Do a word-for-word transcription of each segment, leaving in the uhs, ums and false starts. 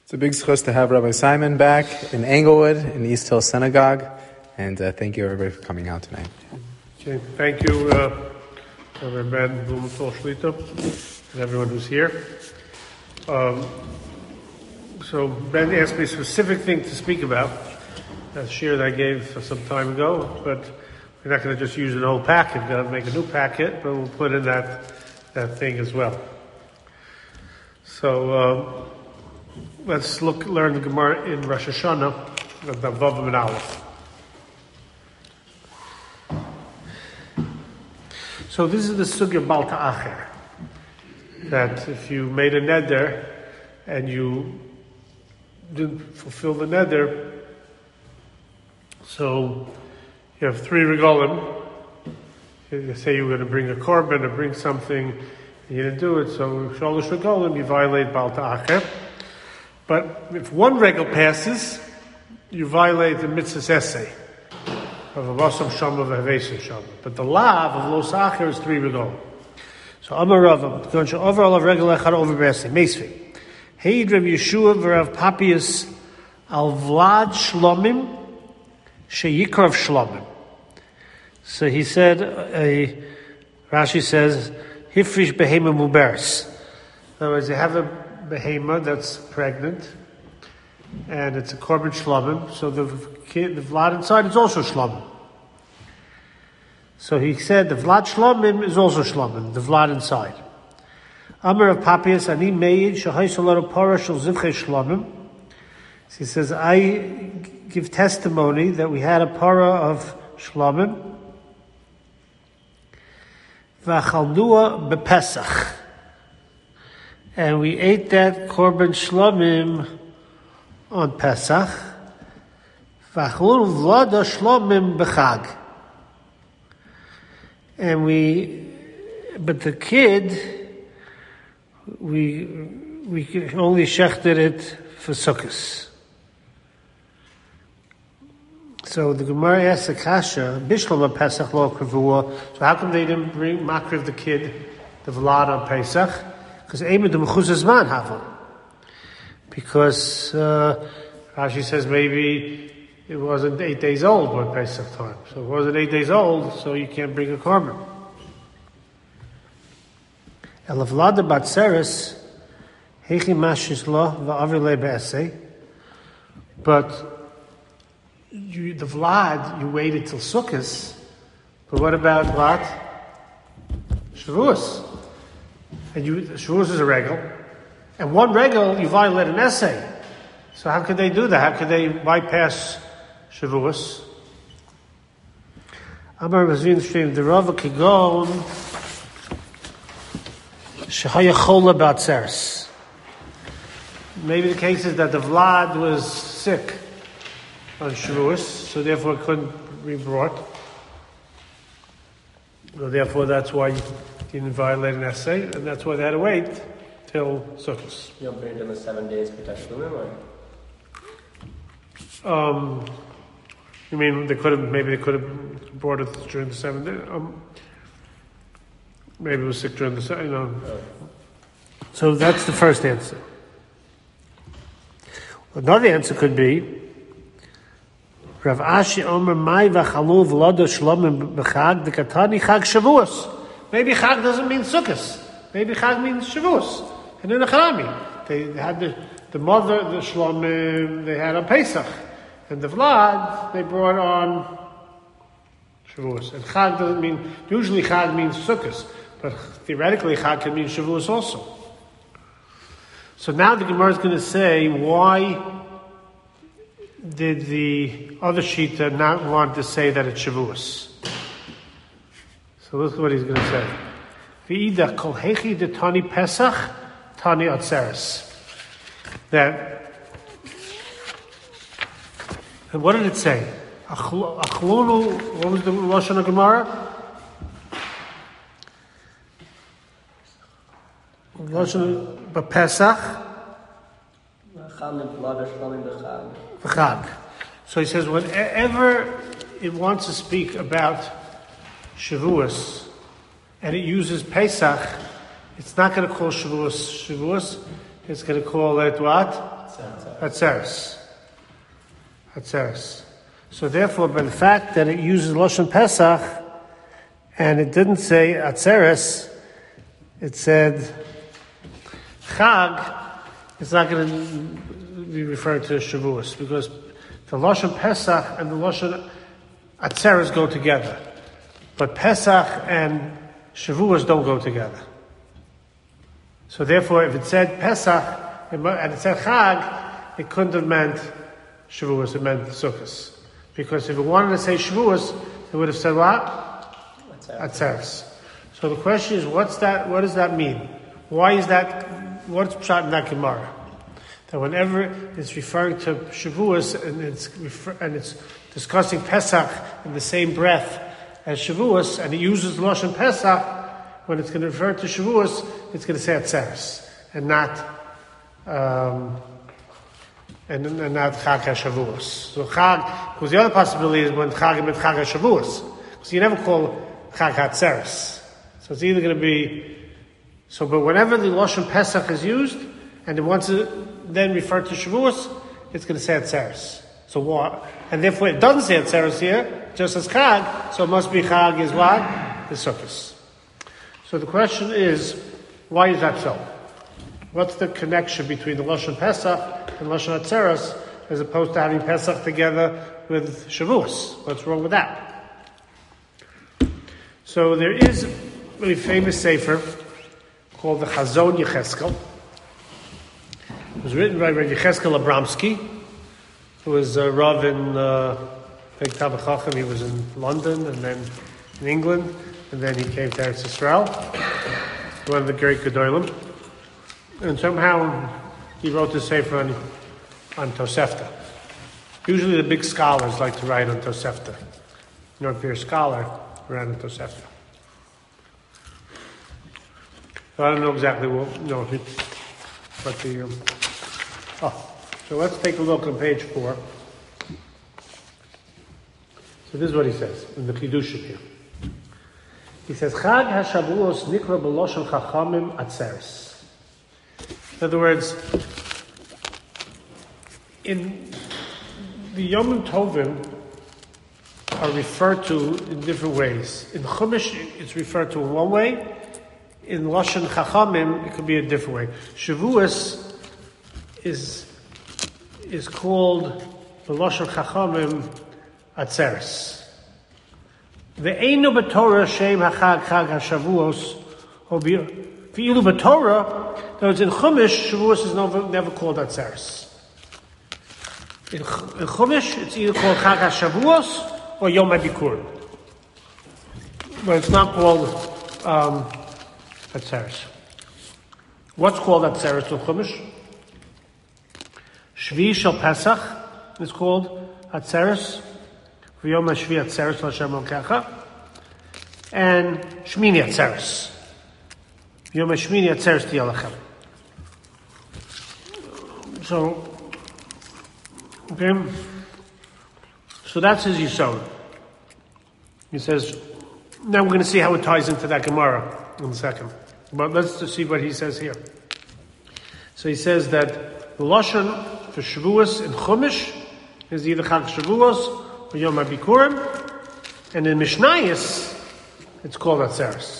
It's a big schus to have Rabbi Simon back in Englewood in East Hill Synagogue, and uh, thank you everybody for coming out tonight. Okay, thank you, uh, Rabbi Ben Blumenthal Shlita, and everyone who's here. Um, so Ben asked me a specific thing to speak about, that share that I gave some time ago, but we're not going to just use an old packet. We're going to make a new packet, but we'll put in that that thing as well. So uh, let's look, learn the Gemara in Rosh Hashanah, the Vav and Aleph. So this is the sugya Bal Ta'acher, that if you made a neder and you didn't fulfill the neder, so you have three regalim. You say you were going to bring a korban or bring something, and you didn't do it, so shalosh regalim, you violate Bal Ta'acher. But if one regal passes, you violate the mitzvah's essay of a vasam shama v'havesim shama. But the lav of los acher is three regalim. So Amar Rava, going to overall of regal echad over b'esay meisvi. Heid Rav Yeshua v'Rav Papias al Vlad Shlomim sheyikrav Shlomim. So he said, uh, Rashi says, Hifrish behema muberes. In other words, you have a behema that's pregnant, and it's a korban shlomim, so the kid, the vlad inside is also shlomim. So he said the vlad shlomim is also shlomim, the vlad inside. Amar of Papias, ani meid shahaysolaro parah shel zivchei shlomim. He says, I give testimony that we had a parah of shlomim, v'achalnua bepesach, and we ate that korban shlomim on Pesach. V'achalnu vlada shlomim b'chag, and we, but the kid, we we only shechted it for sukkahs. So the Gemara asks the kasha, Bishlam Pesach lo kavua. So how come they didn't bring makriv the kid, the vlad on Pesach? Because Eimed the mechuzah zman havel. Because uh, Rashi says maybe it wasn't eight days old by Pesach time. So it wasn't eight days old, so you can't bring a korban. El vlada batzeres hechi mashis lo va'avile be'esei. But You, the Vlad, you waited till Sukkot, but what about what? Shavuos. And you, Shavuos is a regal, and one regal you violate an essay. So how could they do that? How could they bypass Shavuos? Amar Razin Stream, the Rava Kigon, Shahaya Chola Batzeres. Maybe the case is that the Vlad was sick on Shavuos, so therefore it couldn't be brought. So therefore that's why you didn't violate an essay, and that's why they had to wait till Sukkot. You don't bring it in the seven days B'Tashlumin, or? Um, you mean they could have, maybe they could have brought it during the seven days? Um, maybe it was sick during the seven, you know. Oh. So that's the first answer. Another answer could be, Rav Ashi Omer Mai v'chalu v'lado shlomim b'chag v'katani chag Shavuos. Maybe chag doesn't mean Sukkot. Maybe chag means Shavuos. And in the Charami, they, they had the, the mother, the shlomim, they had on Pesach. And the Vlad, they brought on Shavuos. And chag doesn't mean, usually chag means Sukkot. But theoretically chag can mean Shavuos also. So now the Gemara is going to say, why did the other Shita not want to say that it's Shavuos? So look what he's going to say. V'ida kol hechi de tani Pesach, tani atzeres. That, and what did it say? Achlonu, what was the Lashon Gemara? Lashon b'Pesach. So he says, whenever it wants to speak about Shavuos and it uses Pesach, it's not going to call Shavuos Shavuos. It's going to call it what? Atzeres. Atzeres. So therefore, by the fact that it uses Lashon Pesach, and it didn't say Atzeres, it said Chag, it's not going to be referred to as Shavuos, because the Lashon Pesach and the Lashon Atzeres go together. But Pesach and Shavuos don't go together. So therefore, if it said Pesach and it said Chag, it couldn't have meant Shavuos, it meant Sukkos. Because if it wanted to say Shavuos, it would have said what? Atzeres. So the question is, what's that? What does that mean? Why is that? What's pshat in that Gemara? That whenever it's referring to Shavuos and it's refer, and it's discussing Pesach in the same breath as Shavuos, and it uses Lashon Pesach, when it's going to refer to Shavuos, it's going to say Atzeres and not um, and, and not Chag HaShavuos. So Chag, because the other possibility is when Chag meant Chag HaShavuos, because you never call Chag HaTzeres. So it's either going to be so, but whenever the Lashon Pesach is used and it wants to then refer to Shavuos, it's going to say Atzeres. So what? And therefore it doesn't say Atzeres here, just as Chag, so it must be Chag is what? The Sukkos. So the question is, why is that so? What's the connection between the Lashon Pesach and Lashon Atzeres, as opposed to having Pesach together with Shavuos? What's wrong with that? So there is a very famous sefer called the Chazon Yecheskel. It was written by Rabbi Yecheskel Abramsky, who was a Rav in uh, Beit Talmid Chacham. He was in London and then in England, and then he came to Eretz Yisrael, one of the great Gedolim. And somehow he wrote the sefer on, on Tosefta. Usually the big scholars like to write on Tosefta. You know, if you're a scholar, write on Tosefta. So I don't know exactly what, you know, what the, um, oh, so let's take a look on page four. So this is what he says in the Chidushim here. He says, Chag HaShavuos nikra b'loshen chachamim atzeres. In other words, in the Yom Tovim are referred to in different ways. In Chumash, it's referred to in one way. In Lashon Chachamim, it could be a different way. Shavuos is is called the Lashon Chachamim Atzeres. The Einu b'Torah Shem HaChag Chag HaShavuos V'ilu b'Torah, there was in Chumash, Shavuos is never, never called Atzeres. In, in Chumash, it's either called Chag HaShavuos or Yom HaBikurim. But it's not called um, Atzeres. What's called Atzeres in Chumash? Shvi Shel Pesach is called Atzeres. V'yom HaShvi Atzeres L'Hashem Elkecha. And Shmini Atzeres. Yom HaShmini Atzeres Tiyalachem. So, okay. So that's his Yisod. He says, now we're going to see how it ties into that Gemara in a second. But let's just see what he says here. So he says that the Lashon for Shavuos in Chumash is either Chag Shavuos or Yom HaBikurim, and in Mishnayos it's called Atzeres.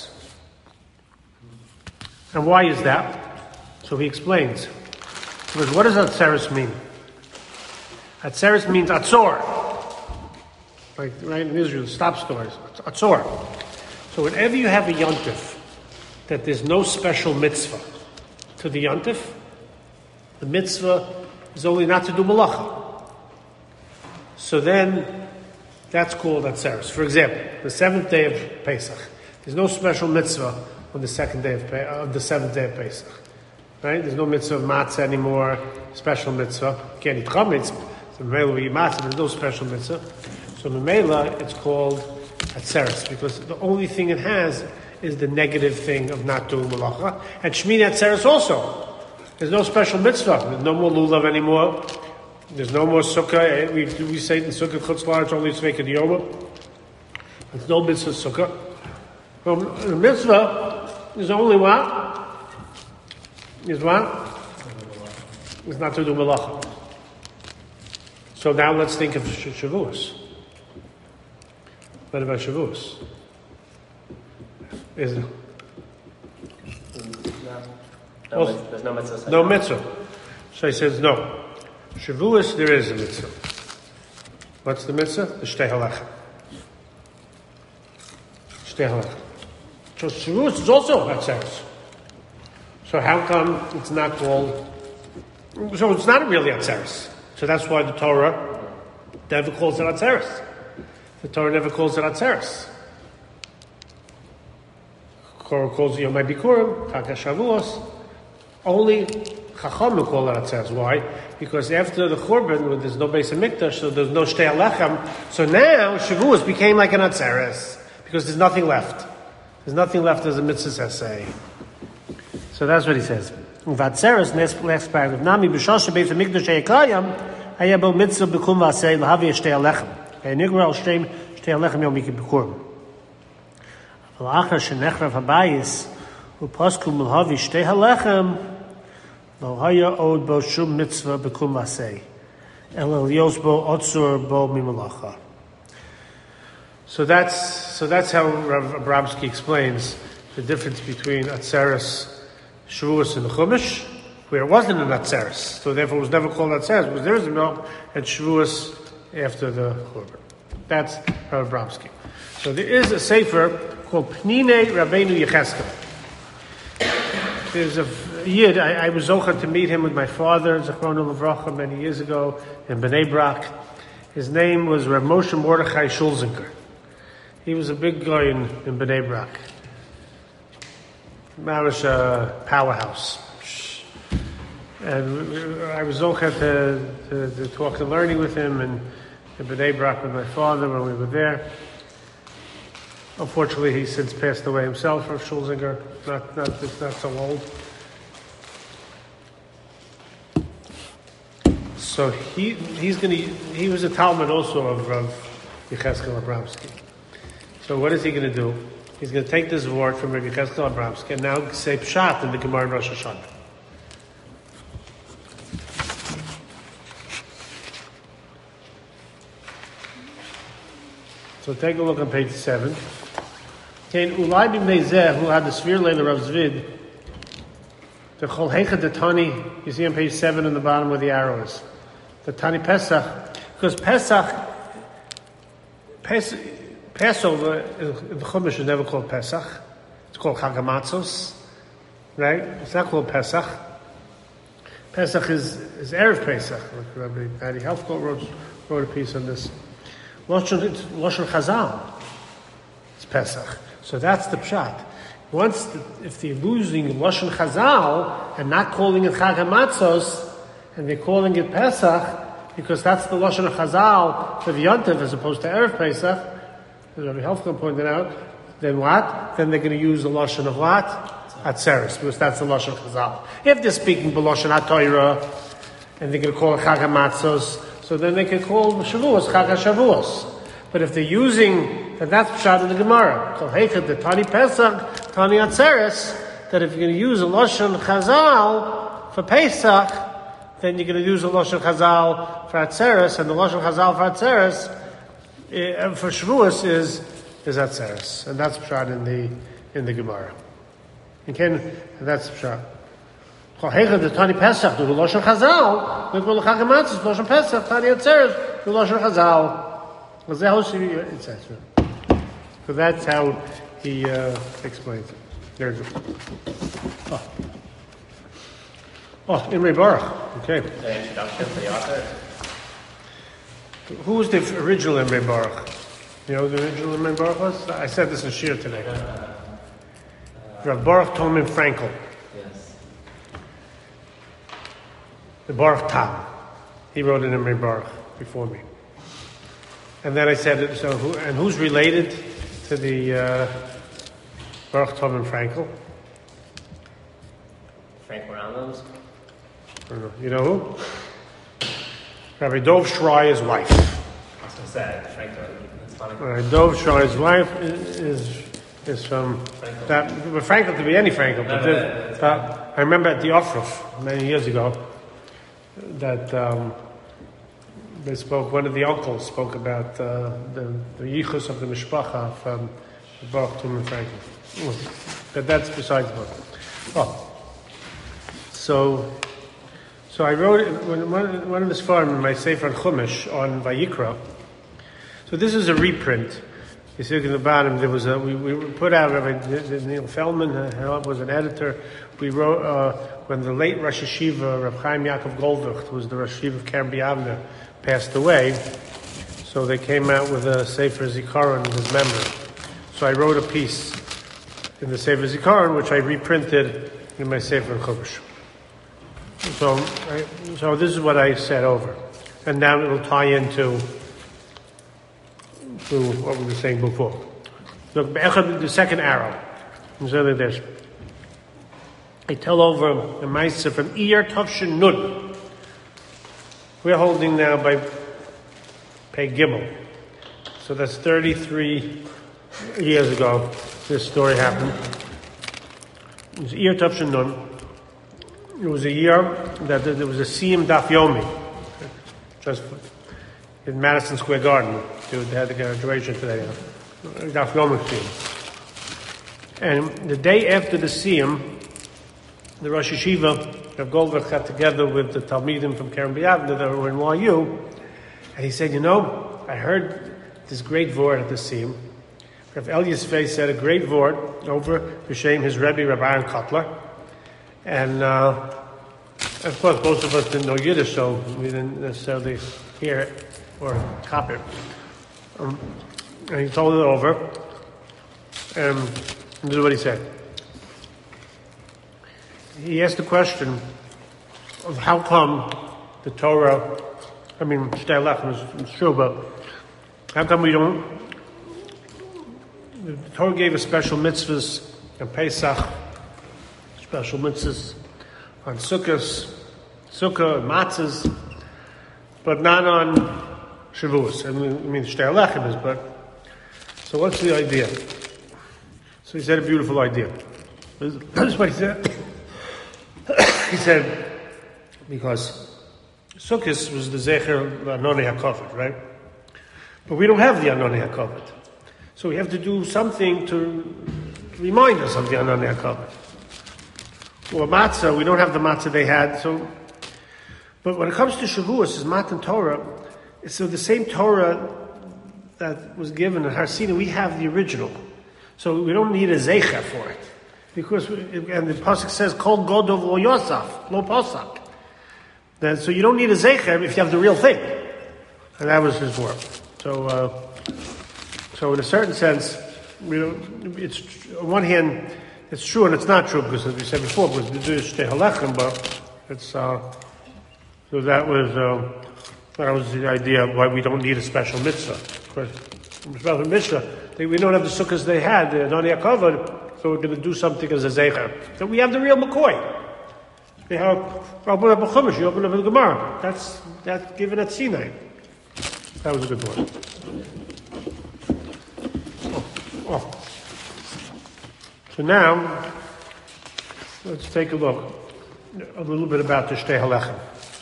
And why is that? So he explains. Because what does Atzeres mean? Atzeres means Atzor. Like right in Israel, stop stores. Atzor. So whenever you have a yontif, that there's no special mitzvah to the yontif, the mitzvah is only not to do malacha. So then, that's called Atzeres. For example, the seventh day of Pesach, there's no special mitzvah on the second day of Pe- of the seventh day of Pesach, right? There's no mitzvah of matzah anymore. Special mitzvah. You can't eat chametz. So memela we eat matzah. There's no special mitzvah. So memela, it's called Atzeres because the only thing it has is the negative thing of not doing malacha. And Shmini Atzeres also. There's no special mitzvah. There's no more lulav anymore. There's no more sukkah. We we say in sukkah chutz la'aretz only tzveika diyoma. There's no mitzvah sukkah. Well, the mitzvah is only what? Is what? Is not to do malacha. So now let's think of Sh- Shavuos. What about Shavuos? Is it? No. No, Well, mit- there's no mitzvah. No mitzvah. So he says no. Shavuos, there is a mitzvah. What's the mitzvah? The Shtei Halechem. Shtei Halechem. So Shavuos is also Atzeres. So how come it's not called? So it's not really Atzeres. So that's why the Torah never calls it Atzeres. The Torah never calls it Atzeres. Torah calls it Yom HaBikurim, Chag HaShavuos. Only Chachamim call it Atzeres. Why? Because after the Churban, when there's no Beis HaMikdash, so there's no Shtei Halechem, so now Shavuos became like an Atzeres because there's nothing left. There's nothing left as a mitzvah essay. So that's what he says. Vatzeres, next paragraph. Nami b'shoshe Beis HaMikdash ha'yekayam haya bo mitzvah b'kum v'asei l'havi Shtei Halechem. Ha'yinigra al Shtei Halechem Yom HaBikurim. אבל אחר שנחרב הבייס ופסקו מלהבי שתי הלחם לא היה עוד בו שום מצווה בקום ועשה אלא להיות בו עוצר בו ממלאכה. So that's so that's how Rav Abramsky explains the difference between Atzeres, Shavuos, and the Chumash, where it wasn't an Atzeres, so therefore it was never called Atzeres, because there is a milk, and Shavuos after the Churban. That's Rav Abramsky. So there is a sefer called Pnine Rabbeinu Yecheskel. There's a yid, I, I was zocher to meet him with my father, Zechrono Levracha, many years ago in Bnei Brak. His name was Rav Moshe Mordechai Schulzinger. He was a big guy in, in Bnei Brak. Marish uh, powerhouse. And I was zocher to, to, to talk and learning with him and in Bnei Brak with my father when we were there. Unfortunately, he's since passed away himself, Rav Schulzinger, not not not so old. So he he's going to he was a Talmud also of Rav Yecheskel Abramsky. So what is he going to do? He's going to take this word from Rav Yecheskel Abramsky and now say Pshat in the Gemara in Rosh Hashanah. So take a look on page seven. Kein ulai b'mnei zeh who had the Svir Leila Rav Zvid. The Chol Hecha the Tani, you see on page seven in the bottom where the arrow is. The Tani Pesach, because Pesach, Pes, Passover, the Chumash is never called Pesach. It's called Chag HaMatzos, right? It's not called Pesach. Pesach is, is Erev Pesach. Like Rabbi Patty Helfgot wrote, wrote a piece on this. Lashon, it's Lashon Chazal. It's Pesach. So that's the pshat. Once, the, if they're losing Lashon Chazal and not calling it Chag HaMatzos, and they're calling it Pesach, because that's the Lashon of Chazal for the Yontiv as opposed to Erev Pesach, as Rabbi Helfgot pointed out, then what? Then they're going to use the Lashon of what? Atzeres, because that's the Lashon of Chazal. If they're speaking B'Lashon HaTorah, and they're going to call it Chag HaMatzos, so then they can call Shavuos Chag HaShavuos. But if they're using, then that's Pshat in the Gemara. So Heichad, the Tani Pesach, Tani Atzeres, that if you're going to use a Lashon Chazal for Pesach, then you're going to use a Lashon Chazal for Atzeres, and the Lashon Chazal for Atzeres, uh, for Shavuos is, is Atzeres. And that's Pshat in the, in the Gemara. Okay, and that's Pshat. Heichad, the Tani Pesach, do the Lashon Chazal, we call the Chag HaMatzos, Lashon Pesach, Tani Atzeres, do Lashon Chazal. It says, so that's how he uh, explains it. There you go. Oh, oh Imre Baruch. Okay. The introduction to the author. Who was the original Imre Baruch? You know who the original Imre Baruch was? I said this in Shir today. Uh, uh, Rav Baruch Tolman Frankel. yes. The Baruch Tam. He wrote an Imre Baruch before me. And then I said, so who, and who's related to the uh, Baruch Tolman Frankel? Frank Morales. I don't know. You know who? Rabbi Dov Schreier's wife. That's what I said. Frank, that's funny. Rabbi Dov Schreier's wife is is, is from Frankel. that. But Frankel could be any Frankel. But No, the, no, no, uh, I remember at the Ofruf many years ago that um, they spoke. One of the uncles spoke about uh, the the yichus of the mishpacha from Baruch Tumen Franklin. But that's besides the book. Oh, so so I wrote it, one one of the farm in my Sefer Chumash on Vayikra. So this is a reprint. You see in the bottom there was a we, we put out Rabbi Neil Feldman uh, was an editor. We wrote uh, when the late Rosh Hashiva Reb Chaim Yaakov Goldvicht, who was the Rosh Hashiva of Kerem B'Yavneh, passed away. So they came out with a Sefer Zikaron in his memory. So I wrote a piece in the Sefer Zikaron, which I reprinted in my Sefer Chumash. So, I, so this is what I said over, and now it will tie into to what we were saying before. Look, the second arrow. So there's. I tell over the Maisa from Iyar Tovshin Nun. We're holding now by Pei Gimel. So that's thirty-three years ago. This story happened. It was Iyar Tovshin Nun. It was a year that there was a Siyum Daf Yomi, just in Madison Square Garden. They had the graduation today. Daf Yomi Siyum. And the day after the Siyum, the Rosh Hashiva of Goldberg got together with the Talmidim from Kerem B'Yavneh that were in Y U, and he said, you know, I heard this great vort at the Siyum. Rav Elias Fei said a great vort over B'Shem his Rebbe, Rabbi Aaron Kotler. And uh, of course, most of us didn't know Yiddish, so we didn't necessarily hear it or copy it. Um, and he told it over, and this is what he said. He asked the question of how come the Torah, I mean, Shtei Lechem is true, but how come we don't, the Torah gave us special mitzvahs on Pesach, special mitzvahs on Sukkot, Sukkah, and Matzahs, but not on Shavuos. I mean, I mean Shtei Lechem is, but, so what's the idea? So he said a beautiful idea. This is what he said. He said, because Sukkot was the Zecher Anoni HaKovod, right? But we don't have the Anoni HaKovod. So we have to do something to remind us of the Anoni HaKovod. Well, Matzah, we don't have the Matzah they had, so... But when it comes to Shavuos, is Matan Torah, so the same Torah that was given in Har Sinai, we have the original. So we don't need a Zecher for it. Because, and the pasuk says, "Kol Godov Lo Yosaf, Lo Posak." Then, so you don't need a zecher if you have the real thing, and that was his work. So, uh, so in a certain sense, you know, it's on one hand, it's true and it's not true because, as we said before, because we do Shtei Halechem, but it's uh, so that was uh, that was the idea of why we don't need a special mitzvah. Of course, special mitzvah, they, we don't have the sukkahs they had, the Adonai HaKavod. So we're going to do something as a zecher. So we have the real McCoy. They have open up a chumash, you open up a Gemara. That's that's given at Sinai. That was a good one. Oh, oh. So now let's take a look a little bit about the Shtei Halechem.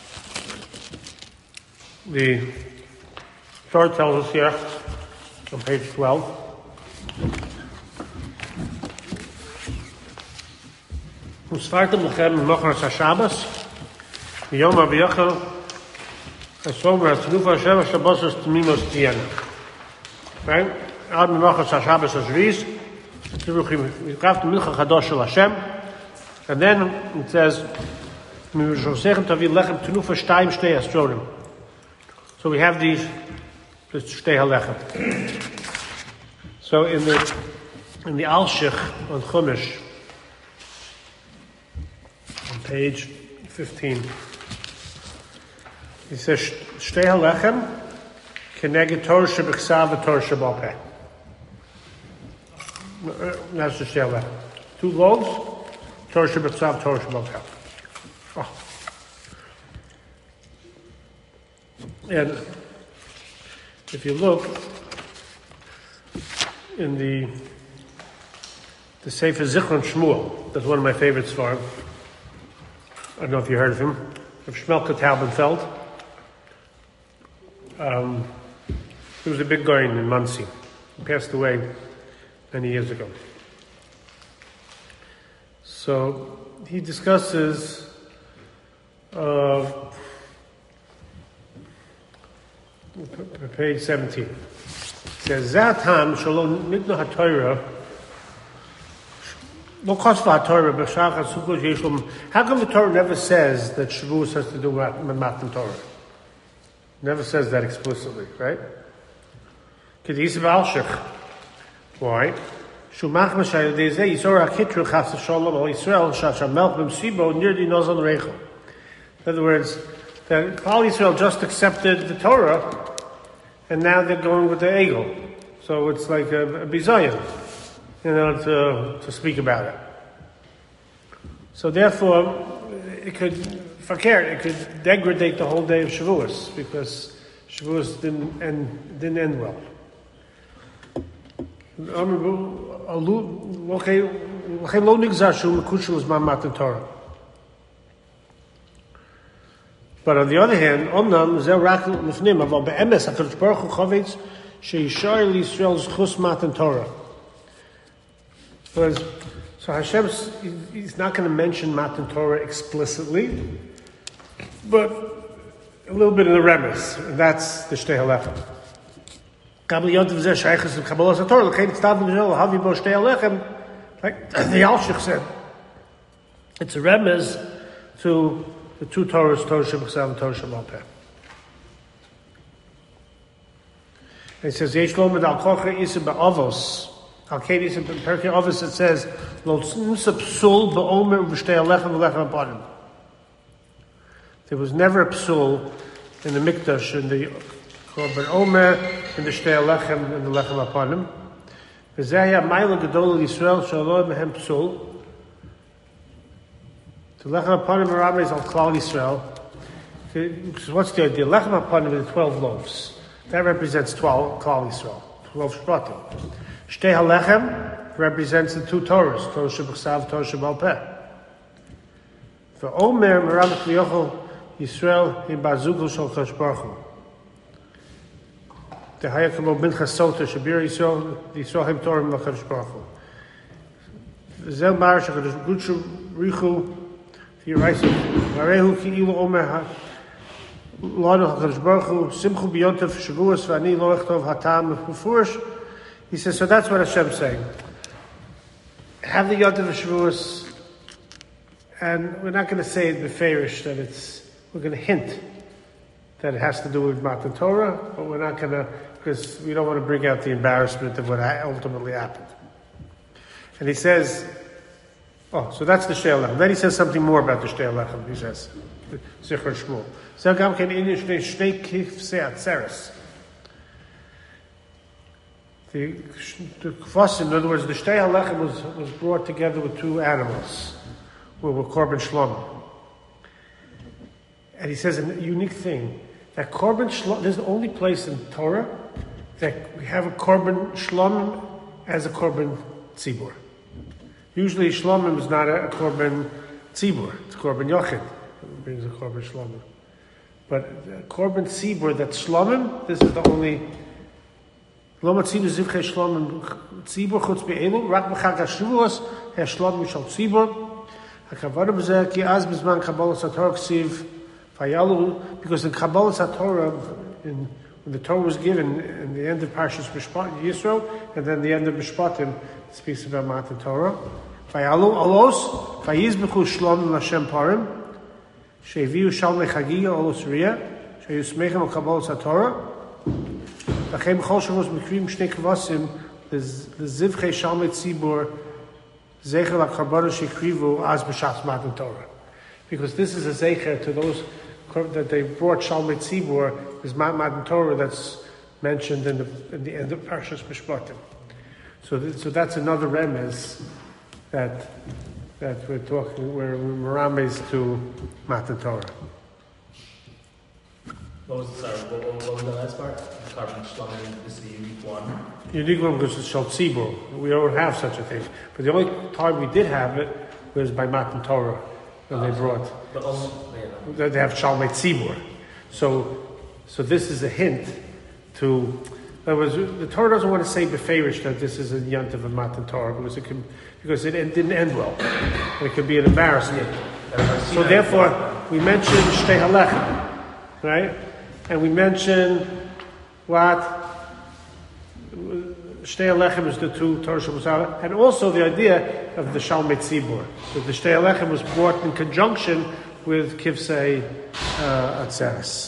The Torah tells us here on page twelve. Usfartem lechem mochar Shabbos, Yom Aviyachal, Asomer Tznufa Hashem Shabbos Tmimos Tiyana. Right? Ad Mochar Shabbos Azriz, Tiruchim Yikraft Milcha Chadosh Shel Hashem, and then it says, Mimshosechem Tavi Lechem Tnufa Shtayim Shtei Astronim. So we have these Shtei Halechem. So in the in the Alshich on Chumash, page fifteen. He says, Shtei Halechem keneged Torah shebechsav v'Torah shebal peh. That's the Shtei Halechem. Two loaves, Torah shebechsav, Torah shebal peh. Oh. And if you look in the the Sefer Zichron Shmuel, that's one of my favorites for him. I don't know if you heard of him, of Shmelka Taubenfeld. Um, he was a big guy in Muncie. He passed away many years ago. So he discusses uh, page seventeen. It says, Zatam Shalom Nigna HaTorah. No cost for HaTorah, but Shachar Sukkot Yeshlom. How come the Torah never says that Shavuos has to do with Matan Torah? Never says that explicitly, right? Kedis Valshich. Why? Shumach Mashayel Dezeh Yisor HaKitru Chas Shalom Al Yisrael Shachar Melch Bim Sibo Nirdi Nozon Reichel. In other words, that Klal Yisrael just accepted the Torah, and now they're going with the Egel. So it's like a, a bizayon, you know, to, to speak about it. So therefore, it could, fakir, it could degrade the whole day of Shavuos, because Shavuos didn't end, didn't end well. But on the other hand, Omnam Zer Rak Lifnim Aval Be'emes HaKadosh Baruch Hu Chavetz Sheishar Yisrael's Chus Matan Torah. Whereas, so Hashem's he's not going to mention Matan Torah explicitly, but a little bit in the remes, and that's the Shtei Halechem. Kabel Yontiv Zer Shaychus Kabbalas HaTorah L'chein Tztav L'Gel Havi Bo Shtei Halechem, like the Alshich said. It's a remes to the two Torahs, Torah Shebachsav and Torah Shemal Peh. It says, Yesh lo med al koche isa be'avos. Al kedis in Perkei Avos it says, Lo tznusa psul be'omer v'shtei alechem v'lechem apanim. There was never a psul in the Mikdash, in the Korban Omer, in the Shtei Alechem, in the Lechem Apanim. V'zeh ha'mayla gedol Yisrael sh'alo mehem psul. The Lechem Apanim Aram is on Klal Yisrael. What's the idea? Lechem Apanim is twelve loaves. That represents twelve Klal Yisrael, twelve Shvatim. Shtei HaLechem represents the two Torahs, Torah Shebachsav, Torah Shebal Peh. For Omer Meram Kliyochel Yisrael in Bazugel Shal Chosh Baruch Hu. The Hayakamo Minchas Sota Shabir Yisrael Yisrael Hem Torah Chosh Baruch Hu. Zel Mar Shakadosh Gutshu Richu. Varehu ki ilu omer lanu HaKadosh Baruch Hu simchu b'yontav Shavuos v'ani lo echtov hatam b'furish. He says, so that's what Hashem's saying. Have the yontav Shavuos, and we're not going to say it beferish that it's. We're going to hint that it has to do with Matan Torah, but we're not going to, because we don't want to bring out the embarrassment of what ultimately happened. And he says. Oh, so that's the Shtei Alechem. Then he says something more about the Shtei Alechem. He says, Zichar Shmuel. Zergam ken inish shnei kifsei atzeres. The the kvasim, in other words, the Shtei Alechem was was brought together with two animals, who were korban shlomim. And he says a unique thing that korban shlomim. This is the only place in Torah that we have a korban shlomim as a korban tzibur. Usually Shlomim is not a, a Korban Tzibur, it's Korban Yochid. It brings a Korban Shlomim. But a Korban Tzibur that's Shlomim, this is the only Lo Matzinu Zivchei Shlomim Tzibur Chutz Be'elu, Rak B'chag HaShavuos, He Shlomim Shal Tzibur, HaKavadu B'zeh Ki Az B'zman Kabbalas HaTorah Ksiv Fayalu, because in Kabbalas HaTorah, in when the Torah was given in the end of Parshas Mishpat Yisro, and then the end of Mishpatim, it speaks about Matan Torah. Vayalu alos, vayizbechu shlom l'Hashem parim, sheviu shalmei chagiga olos riyah, sheyusmechem al kabbalas haTorah, v'chem b'chol shavos mikrim shnei kvasim, l'zivchei shalmei tzibur, zecher l'karbanu shekrivu az b'shas Matan Torah. Because this is a zecher to those that they brought Shalmei Tzibur, is Matan Torah that's mentioned in the in the end of Parshas Mishpatim. So, th- so that's another remez that that we're talking where Merames to Matan Torah. What was, sorry, what, what, what was the last part? Carbon Shlomim, this is the unique one. Unique one because it's Shal Tzibur. We don't have such a thing. But the only time we did have it was by Matan Torah when oh, they brought. But also, yeah, They have Shalmei Tzibur. So So this is a hint to, in other words, the Torah doesn't want to say beferish that this is a yontif of Matan Torah because it could, because it, it didn't end well. And it could be an embarrassment. So therefore, we mentioned Shtei Halechem, right? And we mentioned what? Shtei Halechem is the two Torah Shabbos, and also the idea of the Shalmei Tzibur. That the Shtei Halechem was brought in conjunction with Kivsei uh, Atzeres.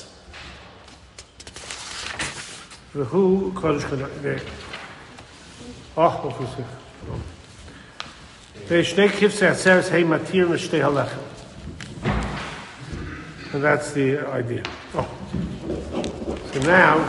Who Kodesh Kodesh? Oh, what's this? The Shnei Kivsei Atzeres Hey Matir Shtei Halechem. And that's the idea. Oh. So now,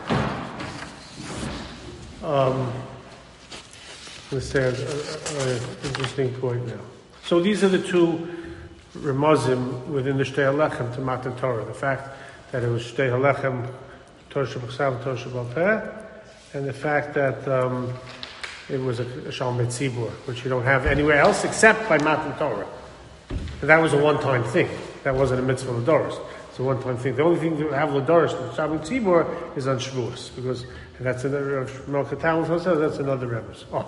um, let's say an interesting point now. So these are the two remozim within the Shtei Halechem to Matan Torah. The fact that it was Shtei Halechem, Torah Shebachsav, Torah Shebalpeh, and the fact that um, it was a Shalmei Tzibur, which you don't have anywhere else except by Matan Torah. And that was a one-time thing. That wasn't a mitzvah L'Doros. It's a one-time thing. The only thing to have L'Doros with Shalmei Tzibur is on Shavuos, because that's another Melchat Talmud says that's another Rebbe. Oh.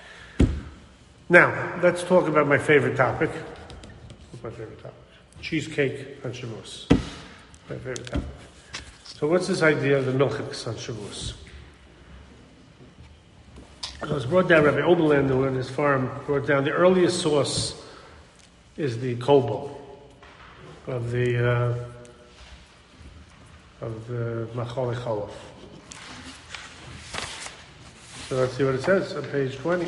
Now let's talk about my favorite topic. What's my favorite topic? Cheesecake on Shavuos. My favorite topic. So what's this idea of the milchiks on Shavuos? It was brought down, Rabbi Oberland, who in his farm brought down the earliest source is the Kobol of the uh, of the Machal Cholov. So let's see what it says on page twenty.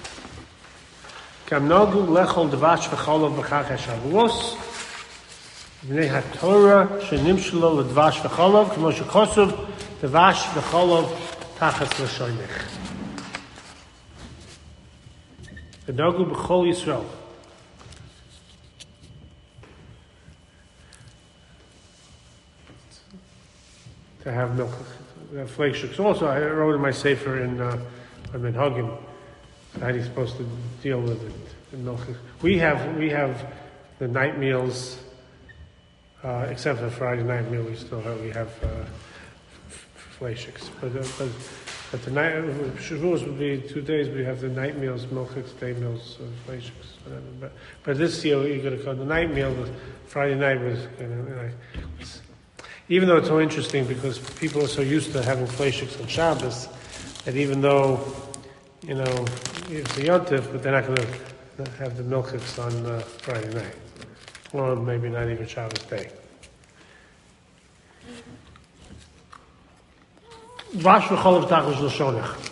Kam nagu lechol dvash v'cholov b'chach Shavuos b'nei haTorah shenimshlo l'dvash v'cholov k'mo shekosuv dvash v'cholov tachas l'shoynech. V'nagu b'chol Yisrael. To have milk, uh, flake shooks. Also, I wrote in my sefer in uh, Minhagim how he's supposed to deal with it. The milk. We have we have the night meals, uh, except for Friday night meal. We still have we have uh, flake shooks. But, uh, but but the night Shavuos would be two days. We have the night meals, milchiks, day meals, uh, flake shooks, whatever. But but this year you're going to call the night meal. The Friday night was you know. You know it's, even though it's so interesting because people are so used to having fleishiks on Shabbos that even though, you know, it's a yontif, but they're not going to have the milchiks on uh, Friday night. Or maybe not even Shabbos day. Vash v'cholav tachas l'shonech.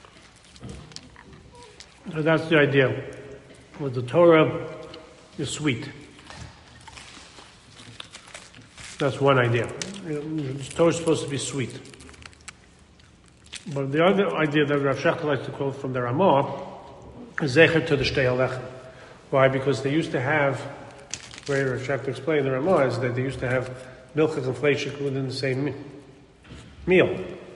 So that's the idea. With the Torah is sweet. That's one idea. The Torah is supposed to be sweet. But the other idea that Rav Shechter likes to quote from the Ramah is zecher to the Shtei Halechem. Why? Because they used to have, where Rav Shechter explained the Ramah is that they used to have milchik and fleishik within the same meal.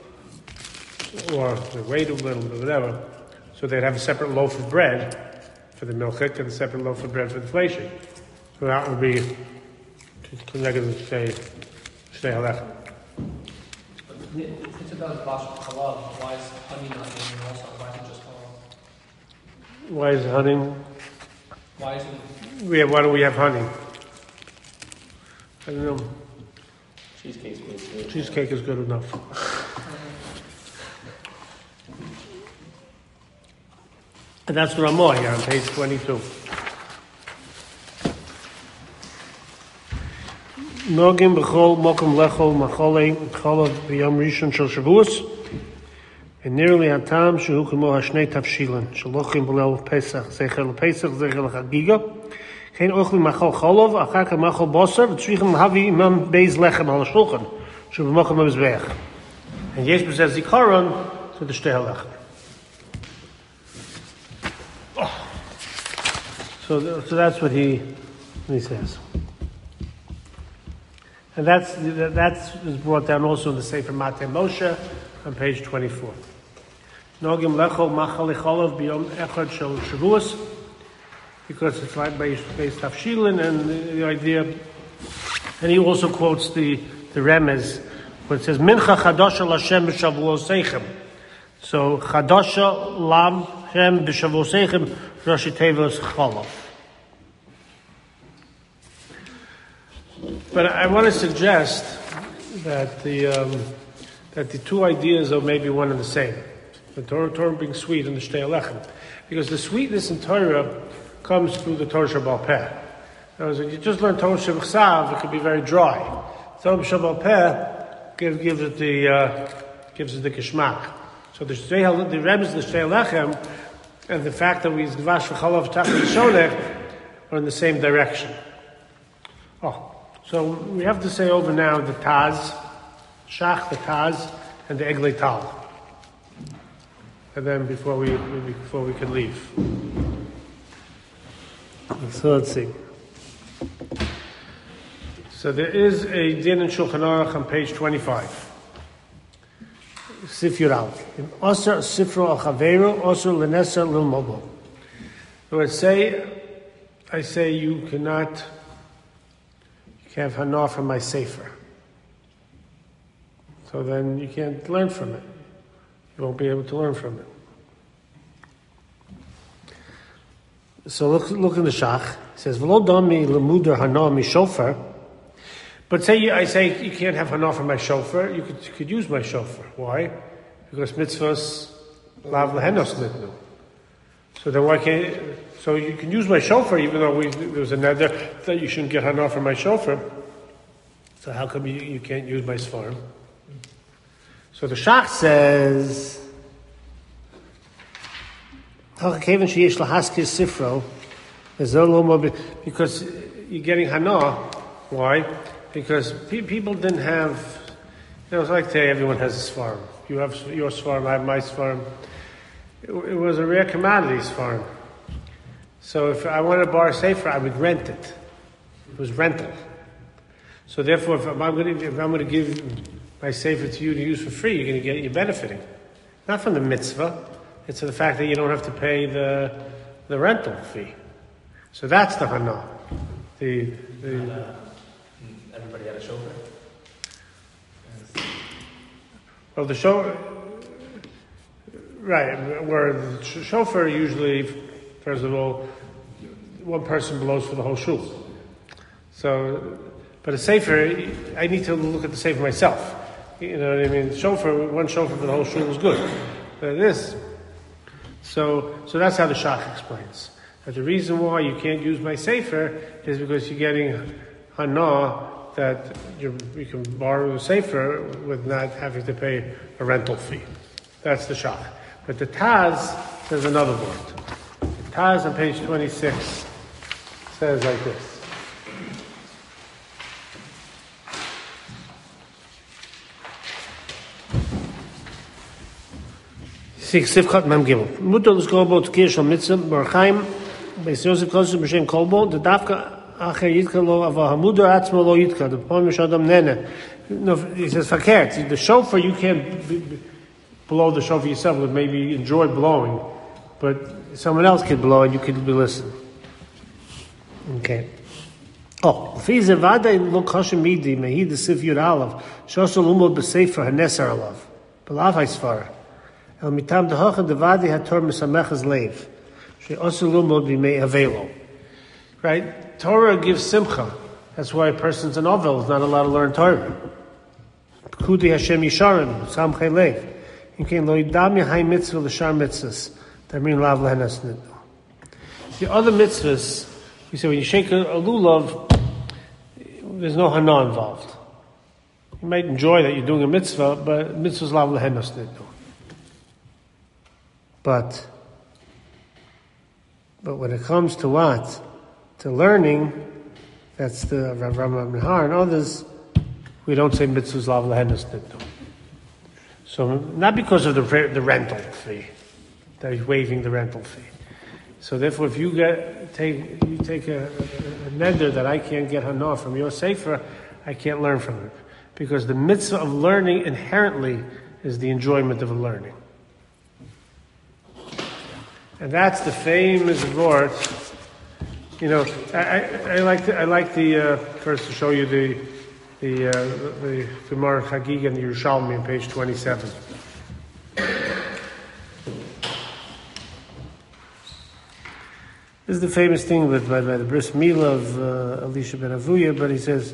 Or they weighed a little bit, whatever. So they'd have a separate loaf of bread for the milchik and a separate loaf of bread for the fleishik. So that would be connected to say Shtei Halechem. It's about Vash Chalav. Why is honey not in there also? Why is it just Chalav? Why is honey? Why is it? Yeah, why do we have honey? I don't know. Cheesecake's good. Cheesecake is good enough. And that's the Ramah here on page twenty-two. Nogim b'chol mokum lechol macholei cholav b'yom rishon shel Shavuos and nearly hatam shehu k'mo hashnei tavshilin shalochim b'leil Pesach zecher l'Pesach zecher l'Chagiga kein ochli machol cholav achar k'machol boser v'tzrichim havi imam beis lechem al shulchan shu b'mokum ha'mizbeach and yesh b'zeh zikaron to the Shtei Halechem. So, so that's what he he says. And that's that's is brought down also in the Sefer Matei Moshe on page twenty-four. Nogim lechol machal echolav b'yom echad shel Shavuos, because it's like based based Tafshilin and the, the idea. And he also quotes the the Remez when it says Mincha Chadasha Lashem B'Shavuoseichem. So Chadasha Lashem B'Shavuoseichem Rashi Tevos Chalav. But I want to suggest that the um, that the two ideas are maybe one and the same. The Torah, Torah being sweet and the Shtei Alechem. Because the sweetness in Torah comes through the Torah Shabbal Peh. In other words, when you just learn Torah Shabbat, it can be very dry. Torah Shabbal Peh gives, gives it the uh, gives it the geschmack. So the Shtei, the Rebbe's the Shtei Alechem, and the fact that we Gvash V'Chalav Tachli Shonech are in the same direction. Oh, so we have to say over now the Taz, Shach, the Taz, and the Eglei Tal. And then before we before we can leave. So let's see. So there is a din in Shulchan Aruch on page twenty-five. Sif Yural. In Osir Sifro Al Chaveru, Osir L'Neser Lil Mobo. So I say, I say you cannot, you can't have Hana from my Sefer. So then you can't learn from it. You won't be able to learn from it. So look, look in the Shach. It says, "V'lo dami lemuder hana mi shofar." But say you, I say you can't have hana from my shofar. You could, you could use my shofar. Why? Because mitzvahs lav lehenos nitnu. So then why can't? So you can use my shofar even though we, there was a neder that you shouldn't get hana from my shofar. So how come you, you can't use my svarim? So the Shach says, because you're getting Hana. Why? Because pe- people didn't have, you know, it's like today everyone has a Svarim. You have your Svarim, I have my Svarim. It, it was a rare commodity, Svarim. So if I wanted a bar safer, I would rent it. It was rental. So therefore, if I'm going to, if I'm going to give my sefer to you to use for free, you're going to get, you're benefiting. Not from the mitzvah, it's the fact that you don't have to pay the the rental fee. So that's the hana. The, the and, uh, everybody had a shofar? Well, the shofar, right, where the shofar usually, first of all, one person blows for the whole shul. So, but a sefer, I need to look at the sefer myself. You know what I mean? Shofar, one shofar for the whole shul is good. But this, so so that's how the Shach explains. That the reason why you can't use my sefer is because you're getting hana that you're, you can borrow the sefer with not having to pay a rental fee. That's the Shach. But the Taz says another word. The Taz on page twenty-six says like this. Six Sifchat Mem Gimel. Mutter l'skobo t'kir mitzvah barchaim beis Yosef Kosu b'shem kolbo the dafka acher yitka lo ava hamuder atzmo lo yitka the poem shadam nene. No, he says fakert. The shofar you can't b- b- blow the shofar yourself. But maybe enjoy blowing, but someone else could blow and you could be listening. Okay. Oh, fize vada lo kosher midi mehi the sif yud alav shosel umod b'sefer hanesar alav b'lav haisfara. El mitam dehocha devadi hator misamechas leiv. She also lumod b'mei avelo. Right? Torah gives simcha. That's why a person's an ovel is not allowed to learn Torah. Kudi Hashem yisharim samchei leiv. Inkein lo yidam yahai mitzvah l'shar mitzvahs. Tamrin lav lehenas nidno. The other mitzvahs, we say when you shake a, a lulav, there's no hana involved. You might enjoy that you're doing a mitzvah, but mitzvahs lav lehenas nidno. But, but when it comes to what? To learning, that's the Rav Rambam Nahar and others, we don't say mitzvahs lav lehenas nidno. So, not because of the the rental fee, that he's waiving the rental fee. So therefore, if you get take you take a, a, a neder that I can't get hana from your sefer, I can't learn from it. Because the mitzvah of learning inherently is the enjoyment of learning. And that's the famous word. You know, I, I, I like the, I like the uh, first to show you the the, uh, the Gemara Chagig and the Yerushalmi on page twenty-seven. This is the famous thing with by, by the bris milah of uh, Elisha ben Avuya, but he says,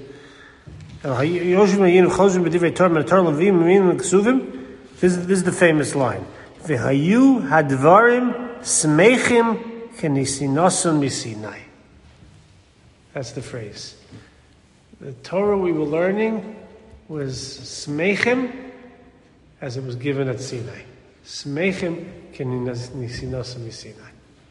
this, this is the famous line. V'hayu hadvarim smechim kenisinosun misinai. That's the phrase. The Torah we were learning was smechim as it was given at Sinai. Smechim kenisinosun misinai.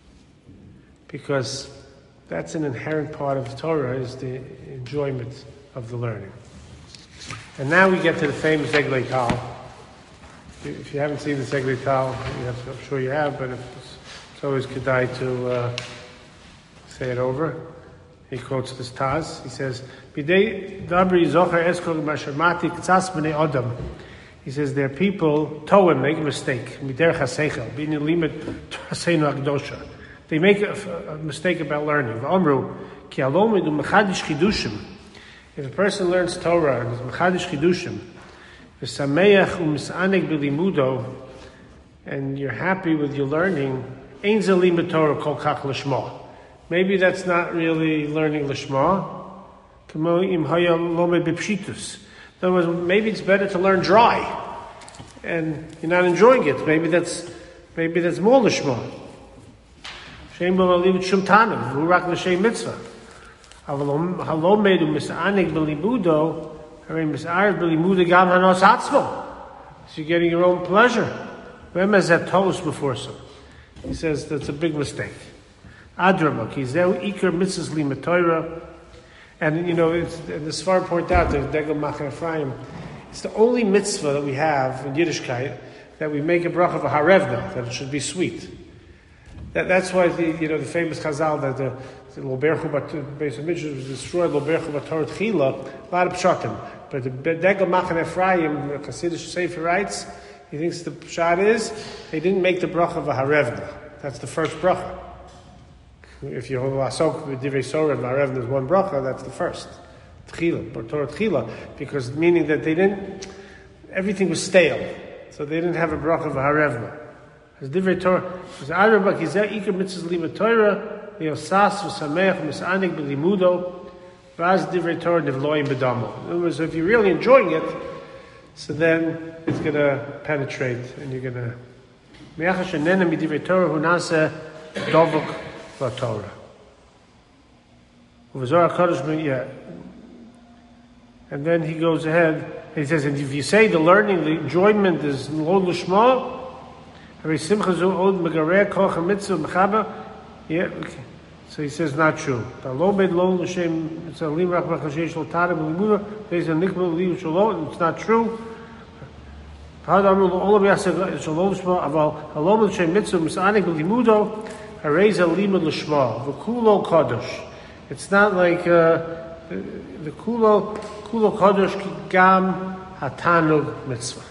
Because that's an inherent part of the Torah, is the enjoyment of the learning. And now we get to the famous Eglei Tal. If you haven't seen the Eglei Tal, you have to, I'm sure you have, but it's, it's always kedai to uh, say it over. He quotes this Taz. He says, "Bidei dabri zocher eskol mashamati k'tzas b'nei adam." He says there are people towen make a mistake. Mider chaseichel b'nei limit haseinu akdosha. They make a, a mistake about learning. V'amru ki alom edu mechadish chidushim. If a person learns Torah and is mechadish chidushim, v'sameach u'misanek b'limudo, and you're happy with your learning, ein zelim b'Torah kol kach l'shma. Maybe that's not really learning l'shma. K'mo im haya lome b'pshitus. In other words, maybe it's better to learn dry, and you're not enjoying it. Maybe that's maybe that's more l'shma. Shem b'malivut shum tanim v'urak l'shem mitzvah. Halom medu misanek b'limudo. I mean, mis'ared b'limudo gam hanos atzmo. So you're getting your own pleasure. Remember that toast before some. He says that's a big mistake. Adrama, ki zeu ikar mitzvahs limud Torah. And you know, it's, and the Sfar point out, the Degel Machar Ephraim, it's the only mitzvah that we have in Yiddishkeit that we make a bracha of a harevna, that it should be sweet. That, that's why the you know the famous Chazal that the, the Lo Berchu Bat Beis Hamikdash was destroyed, Lo Berchu Bat Torah Tchila, a lot of pshatim. But the Degel Machar Ephraim, the Hasidic Sefer writes, he thinks the pshat is they didn't make the bracha of a harevna. That's the first bracha. If you hold asok with divrei sorah and harevna is one bracha, that's the first Tchila, or Torah Tchila, because meaning that they didn't, everything was stale, so they didn't have a bracha of a harevna. As divrei Torah, as Arabak Yizeh Iker Mitzvahs Limud Torah, Yosas V'Sameach Misanik B'Limudo, Vaz divrei Torah Nivloim B'Damo. In other words, if you're really enjoying it, so then it's going to penetrate, and you're going to Me'achas Shenena Mi Divrei Torah Hu Naseh Dovuk Torah. Yeah. And then he goes ahead, he says, and if you say the learning, the enjoyment is lo l'shma, yeah, okay. So he says, not true. It's not true. It's not like uh, the kulo kulo kadosh gam hatanug mitzvah.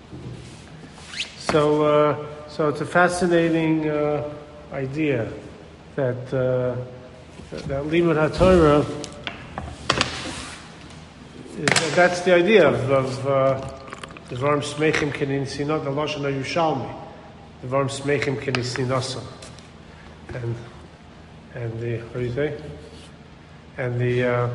So, uh, so it's a fascinating uh, idea that uh, that limud haTorah is, that's the idea of, of uh, the varm smechim keninsinot the lashon Yerushalmi, the varm smechim kenisinosan. And and the what do you say? And the uh,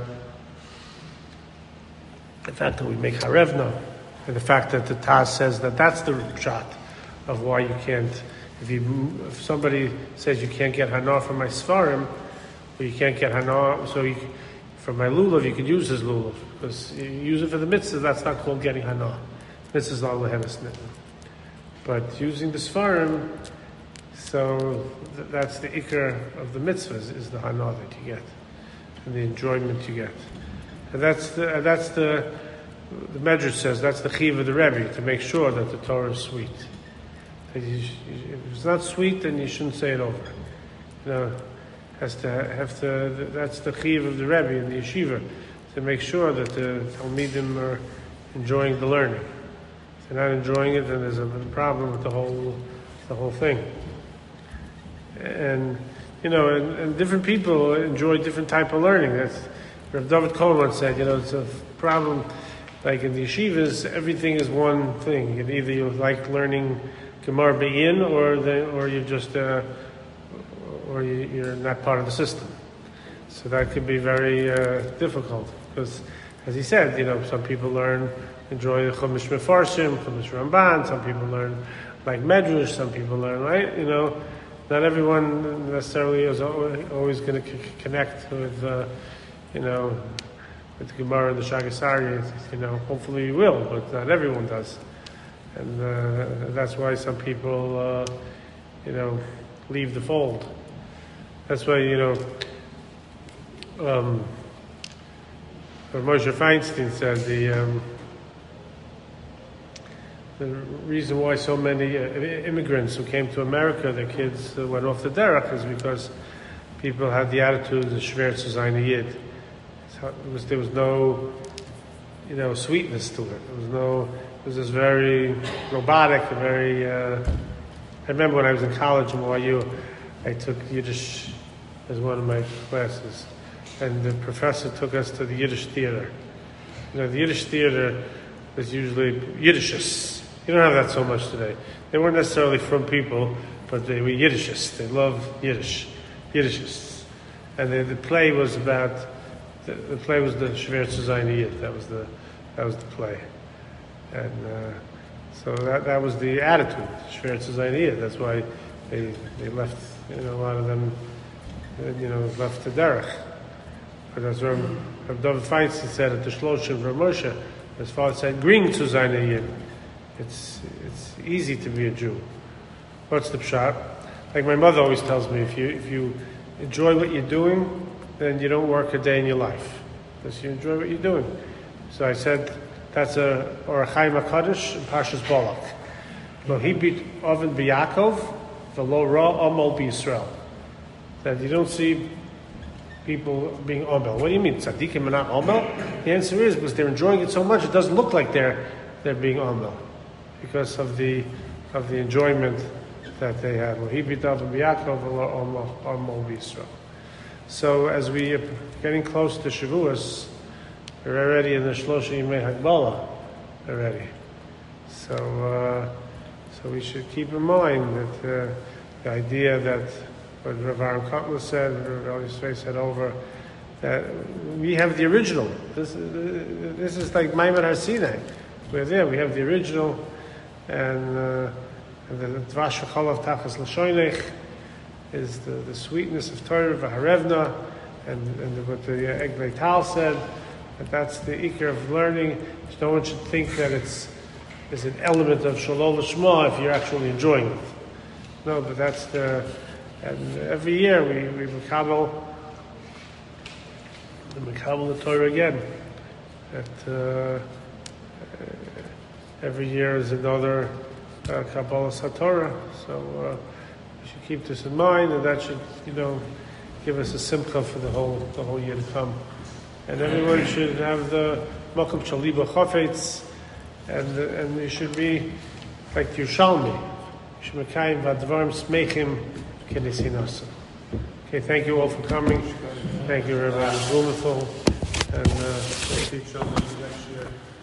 the fact that we make harevna, and the fact that the Taz says that that's the shot of why you can't. If you if somebody says you can't get hana from my svarim, or you can't get hana, so you, from my lulav you could use his lulav because you use it for the mitzvah. That's not called getting hana. Mitzvah is not leheves nitna. But using the svarim. So th- that's the ikar of the mitzvahs, is the hana that you get, and the enjoyment you get. And that's the, and that's the, the Medrash says, that's the chiv of the Rebbe, to make sure that the Torah is sweet. That you, if it's not sweet, then you shouldn't say it over. You know, has to have to, that's the chiv of the Rebbe in the yeshiva, to make sure that the Talmidim are enjoying the learning. If they're not enjoying it, then there's a problem with the whole, the whole thing. And, you know, and, and different people enjoy different type of learning. That's, Rav David Cohen once said, you know, it's a problem, like in the yeshivas, everything is one thing. And either you like learning Gemara Be'in, or the, or you just, uh, or you, you're not part of the system. So that could be very uh, difficult, because, as he said, you know, some people learn, enjoy the Chumash Mefarshim, Chumash Ramban, some people learn like Medrash, some people learn, right? You know, not everyone necessarily is always going to c- connect with, uh, you know, with the Gemara and the Shagasari. You know, hopefully you will, but not everyone does. And uh, that's why some people, uh, you know, leave the fold. That's why, you know, um, Moshe Feinstein said the um, the reason why so many uh, immigrants who came to America, their kids uh, went off the derech, is because people had the attitude of Shver Tzayne Yid. It was, there was no, you know, sweetness to it. There was no, it was just very robotic, very, uh, I remember when I was in college in Y U, I took Yiddish as one of my classes, and the professor took us to the Yiddish theater. You know, the Yiddish theater is usually Yiddishists. You don't have that so much today. They weren't necessarily from people, but they were Yiddishists. They loved Yiddish, Yiddishists. And the, the play was about, the, the play was the Shver Tzayne Yid. That was the, that was the play. And uh, so that that was the attitude, Shver Tzayne Yid. That's why they they left, you know, a lot of them, you know, left the derech. But as Rav David Feinstein said at the Shloshim for Moshe, his father said, "Green to Tzayne Yid." It's it's easy to be a Jew. What's the pshat? Like my mother always tells me, if you if you enjoy what you're doing, then you don't work a day in your life, because you enjoy what you're doing. So I said that's a or a Chaim HaKadosh in Parshas Balak. Lo hibit oven b'Yakov, v'lo ra omol b'Yisrael. That you don't see people being omel. What do you mean, tzaddikim are not omel? The answer is because they're enjoying it so much, it doesn't look like they're they're being omel, because of the of the enjoyment that they have. So as we are getting close to Shavuos, we're already in the Shlosha Yimei Hagbala already. So uh, so we should keep in mind that uh, the idea that what Rav Aaron Kotler said, Rav Yisrael said over, that we have the original. This, this is like Maimon Har Sinai. We're there, we have the original, and, uh, and the Dvash V'cholav Tachas L'shoinech is the, the sweetness of Torah V'harevna, and, and what the Eglei Tal said, that that's the ikar of learning. No one should think that it's is an element of Shalom L'shma if you're actually enjoying it. No, but that's the, and every year we, we Mekabel, we Mekabel the Torah again. That, uh, Every year is another uh, Kabbalah Satorah, so uh, we should keep this in mind, and that should, you know, give us a simcha for the whole the whole year to come. And everyone should have the Makom Shaliba Chafetz, and and we should be like Yerushalmi, Shemekayim Vadvarim Smechim Kenesinasa. Okay, thank you all for coming. Thank you, Rabbi Blumenthal, and uh, we'll see each other next year.